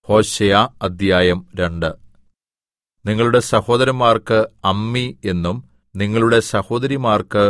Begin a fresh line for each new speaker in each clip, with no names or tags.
ഹോശേയ അദ്ധ്യായം 2. നിങ്ങളുടെ സഹോദരന്മാർക്ക് അമ്മി എന്നും നിങ്ങളുടെ സഹോദരിമാർക്ക്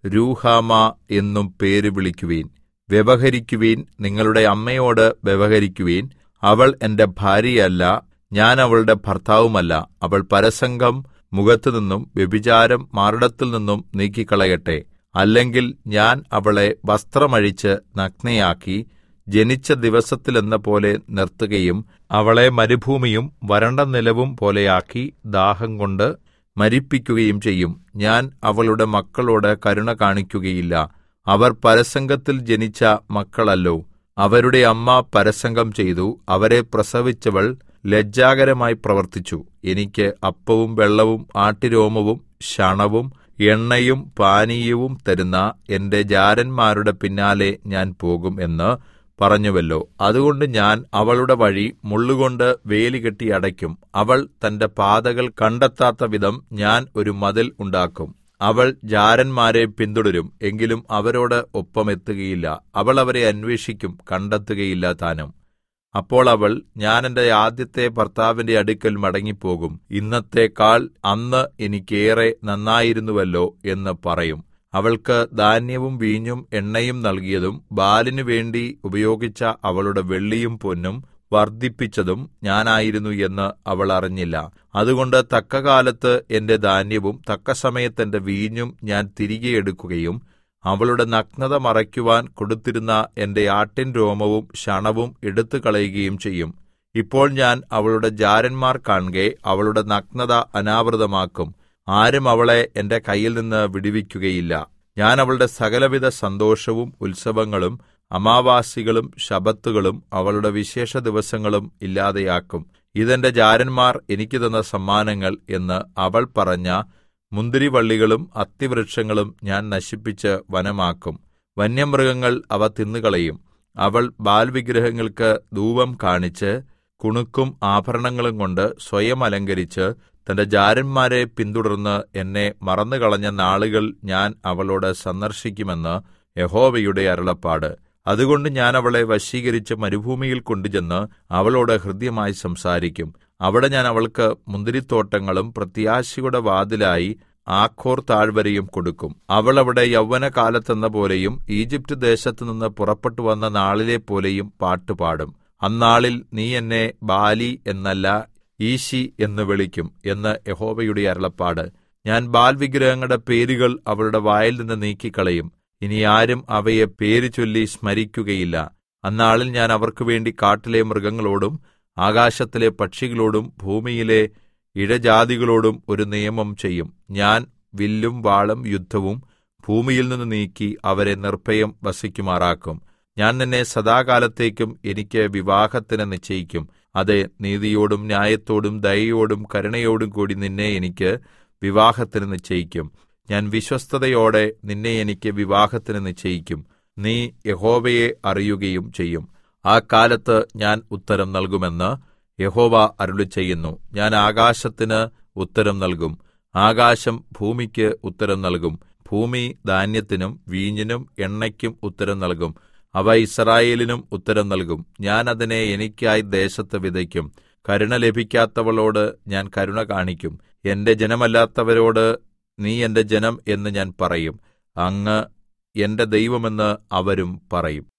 രൂഹമാ എന്നും പേര് വിളിക്കുവിൻ. വ്യവഹരിക്കുവിൻ, നിങ്ങളുടെ അമ്മയോട് വ്യവഹരിക്കുവിൻ. അവൾ എന്റെ ഭാര്യയല്ല, ഞാൻ അവളുടെ ഭർത്താവുമല്ല. അവൾ പരസംഗം മുഖത്തുനിന്നും വ്യഭിചാരം മാറിടത്തിൽനിന്നും നീക്കിക്കളയട്ടെ. അല്ലെങ്കിൽ ഞാൻ അവളെ വസ്ത്രമഴിച്ച് നഗ്നയാക്കി ജനിച്ച ദിവസത്തിലെന്നപോലെ നിർത്തുകയും അവളെ മരുഭൂമിയും വരണ്ട നിലവും പോലെയാക്കി ദാഹംകൊണ്ട് മരിപ്പിക്കുകയും ചെയ്യും. ഞാൻ അവളുടെ മക്കളോട് കരുണ കാണിക്കുകയില്ല. അവർ പരസംഗത്തിൽ ജനിച്ച മക്കളല്ലോ. അവരുടെ അമ്മ പരസംഗം ചെയ്തു. അവരെ പ്രസവിച്ചവൾ ലജ്ജാകരമായി പ്രവർത്തിച്ചു. എനിക്ക് അപ്പവും വെള്ളവും ആട്ടുരോമവും ശണവും എണ്ണയും പാനീയവും തരുന്ന എന്റെ ജാരന്മാരുടെ പിന്നാലെ ഞാൻ പോകും എന്ന് പറഞ്ഞുവല്ലോ. അതുകൊണ്ട് ഞാൻ അവളുടെ വഴി മുള്ളുകൊണ്ട് വേലികെട്ടി അടയ്ക്കും. അവൾ തന്റെ പാതകൾ കണ്ടെത്താത്ത വിധം ഞാൻ ഒരു മതിൽ ഉണ്ടാക്കും. അവൾ ജാരന്മാരെ പിന്തുടരും, എങ്കിലും അവരോട് ഒപ്പം എത്തുകയില്ല. അവൾ അവരെ അന്വേഷിക്കും, കണ്ടെത്തുകയില്ല താനും. അപ്പോൾ അവൾ, ഞാൻ എന്റെ ആദ്യത്തെ ഭർത്താവിന്റെ അടുക്കൽ മടങ്ങിപ്പോകും, ഇന്നത്തേക്കാൾ അന്ന് എനിക്കേറെ നന്നായിരുന്നുവല്ലോ എന്ന് പറയും. അവൾക്ക് ധാന്യവും വീഞ്ഞും എണ്ണയും നൽകിയതും ബാലിനു വേണ്ടി ഉപയോഗിച്ച അവളുടെ വെള്ളിയും പൊന്നും വർദ്ധിപ്പിച്ചതും ഞാനായിരുന്നു എന്ന് അവൾ അറിഞ്ഞില്ല. അതുകൊണ്ട് തക്കകാലത്ത് എന്റെ ധാന്യവും തക്കസമയത്ത് എന്റെ വീഞ്ഞും ഞാൻ തിരികെ എടുക്കുകയും അവളുടെ നഗ്നത മറയ്ക്കുവാൻ കൊടുത്തിരുന്ന എന്റെ ആട്ടിൻ രോമവും ശണവും എടുത്തുകളയുകയും ചെയ്യും. ഇപ്പോൾ ഞാൻ അവളുടെ ജാരന്മാർ കാൺകെ അവളുടെ നഗ്നത അനാവൃതമാക്കും. ആരും അവളെ എന്റെ കയ്യിൽനിന്ന് വിടുവിക്കുകയില്ല. ഞാൻ അവളുടെ സകലവിധ സന്തോഷവും ഉത്സവങ്ങളും അമാവാസികളും ശബ്ബത്തുകളും അവളുടെ വിശേഷ ദിവസങ്ങളും ഇല്ലാതെയാക്കും. ഇതെന്റെ ജാരന്മാർ എനിക്ക് തന്ന സമ്മാനങ്ങൾ എന്ന് അവൾ പറഞ്ഞ മുന്തിരിവള്ളികളും അത്തിവൃക്ഷങ്ങളും ഞാൻ നശിപ്പിച്ച് വനമാക്കും. വന്യമൃഗങ്ങൾ അവ തിന്നുകളയും. അവൾ ബാൽവിഗ്രഹങ്ങൾക്ക് ധൂപം കാണിച്ച് കുണുക്കും ആഭരണങ്ങളും കൊണ്ട് സ്വയം അലങ്കരിച്ച് തന്റെ ജാരന്മാരെ പിന്തുടർന്ന് എന്നെ മറന്നുകളഞ്ഞ നാളുകൾ ഞാൻ അവളോട് സന്ദർശിക്കുമെന്ന് യഹോവയുടെ അരുളപ്പാട്. അതുകൊണ്ട് ഞാൻ അവളെ വശീകരിച്ച് മരുഭൂമിയിൽ കൊണ്ടുചെന്ന് അവളോട് ഹൃദ്യമായി സംസാരിക്കും. അവിടെ ഞാൻ അവൾക്ക് മുന്തിരിത്തോട്ടങ്ങളും പ്രത്യാശയുടെ വാതിലായി ആഖോർ താഴ്വരയും കൊടുക്കും. അവൾ അവിടെ യൗവനകാലത്തെന്ന പോലെയും ഈജിപ്റ്റ് ദേശത്തുനിന്ന് പുറപ്പെട്ടു വന്ന നാളിലെ പോലെയും പാട്ടുപാടും. അന്നാളിൽ നീ എന്നെ ബാലി എന്നല്ല ഈശി എന്ന് വിളിക്കും എന്ന് യഹോവയുടെ അരുളപ്പാട്. ഞാൻ ബാൽ വിഗ്രഹങ്ങളുടെ പേരുകൾ അവളുടെ വായിൽ നിന്ന് നീക്കിക്കളയും. ഇനി ആരും അവയെ പേര് ചൊല്ലി സ്മരിക്കുകയില്ല. അന്നാളിൽ ഞാൻ അവർക്ക് വേണ്ടി കാട്ടിലെ മൃഗങ്ങളോടും ആകാശത്തിലെ പക്ഷികളോടും ഭൂമിയിലെ ഇഴജാതികളോടും ഒരു നിയമം ചെയ്യും. ഞാൻ വില്ലും വാളും യുദ്ധവും ഭൂമിയിൽ നിന്ന് നീക്കി അവരെ നിർഭയം വസിക്കുമാറാക്കും. ഞാൻ നിന്നെ സദാകാലത്തേക്കും എനിക്ക് വിവാഹത്തിന് നിശ്ചയിക്കും. അതെ, നീതിയോടും ന്യായത്തോടും ദയയോടും കരുണയോടും കൂടി നിന്നെ എനിക്ക് വിവാഹത്തിന് നിശ്ചയിക്കും. ഞാൻ വിശ്വസ്തതയോടെ നിന്നെ എനിക്ക് വിവാഹത്തിന് നിശ്ചയിക്കും. നീ യഹോവയെ അറിയുകയും ചെയ്യും. ആ കാലത്ത് ഞാൻ ഉത്തരം നൽകുമെന്ന് യഹോവ അരുളിച്ചെയ്യുന്നു. ഞാൻ ആകാശത്തിന് ഉത്തരം നൽകും, ആകാശം ഭൂമിക്ക് ഉത്തരം നൽകും. ഭൂമി ധാന്യത്തിനും വീഞ്ഞിനും എണ്ണയ്ക്കും ഉത്തരം നൽകും. അവ യിസ്രായേലിനും ഉത്തരം നൽകും. ഞാൻ അതിനെ എനിക്കായി ദേശത്ത് വിതയ്ക്കും. കരുണ ലഭിക്കാത്തവളോട് ഞാൻ കരുണ കാണിക്കും. എന്റെ ജനമല്ലാത്തവരോട് നീ എന്റെ ജനം എന്ന് ഞാൻ പറയും. അങ്ങ് എന്റെ ദൈവമെന്ന് അവരും പറയും.